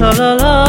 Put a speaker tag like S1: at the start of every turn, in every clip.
S1: لا لا لا.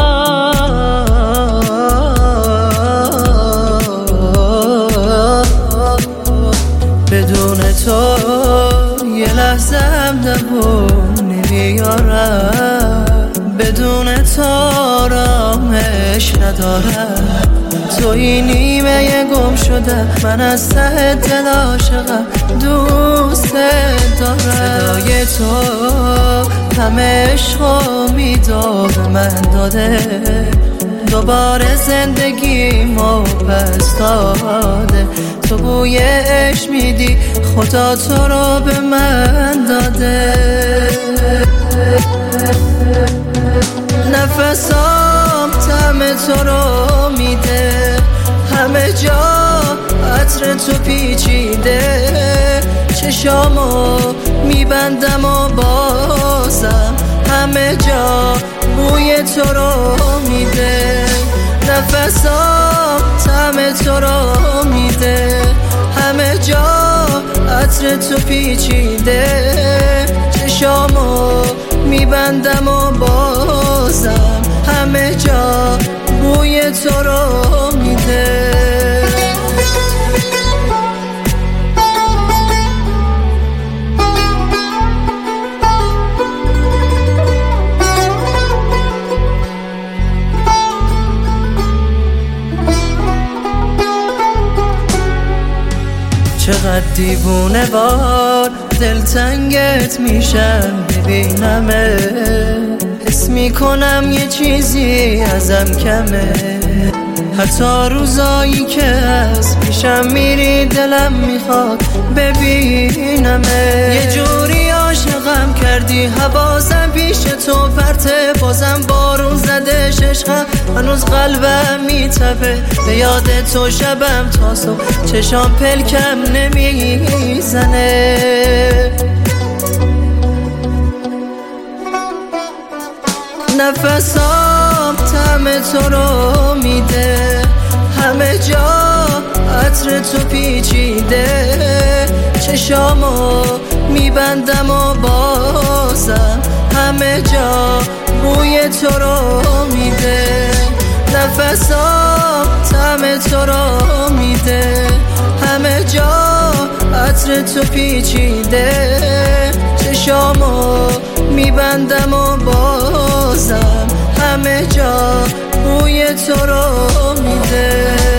S1: بدون تو یه لحظه هم دوام نمیارم، بدون تو آرامش ندارم. توی نیمه گم شده، من از ته دل عاشقم، دوست دارم. صدای تو همه عشق و امیدو به من داده، دوباره زندگیمو پس داده. تو بوی عشق میدی، خدا تو رو به من داده. نفسام طعم تو رو میده، همه جا عطر تو پیچیده. چشامو میبندم و بازم همه جا بوی تو رو میده. نفسام طعم تو رو میده، همه جا عطر تو پیچیده. چشامو میبندم و بازم همه جا بوی تو رو میده. چقدر دیوونه وار دلتنگت میشم ببینمه، حس میکنم یه چیزی ازم کمه. حتی روزایی که از پیشم میری دلم میخواد ببینمه. یه جوری عاشقم کردی، حواسم پیش تو پرته، بازم بارون زده عشقم، هنوز قلبم میتپه به یاد تو شبم تا صبح، چشام پلکم نمیزنه. نفسام طعم تو رو میده، همه جا عطر تو پیچیده. چشامو میبندم و بازم همه جا بوی تو رو میده. نفسام طعم تو رو میده، همه جا عطر تو پیچیده. چشامو میبندم و بازم همه جا بوی تو رو میده.